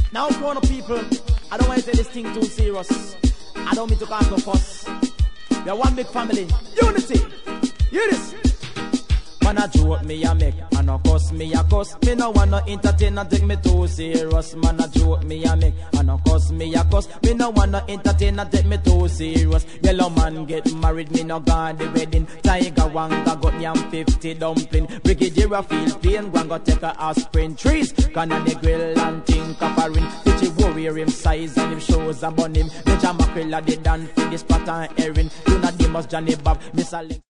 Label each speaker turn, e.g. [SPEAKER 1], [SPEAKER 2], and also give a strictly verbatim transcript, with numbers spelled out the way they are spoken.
[SPEAKER 1] Now, grown up people, I don't want to take this thing too serious. I don't mean to cause no fuss. We are one big family. Unity. Hear this. Man a joke me a make, and a cuss me a cuss. Me no wanna entertain and take me too serious. Man a joke me a make, and a cuss me a cuss. Me no wanna entertain and take me too serious. Yellow man get married, me no gone the wedding. Tiger Wanga got yam fifty dumpling. Brigadier feel pain, one go take a aspirin. Trees, cannon grill and think of a ring. Fitchy warrior him size and him shows and bun him. Major mackerel a the dan for this pattern herring. You know the must Johnny Bob, Miss a link.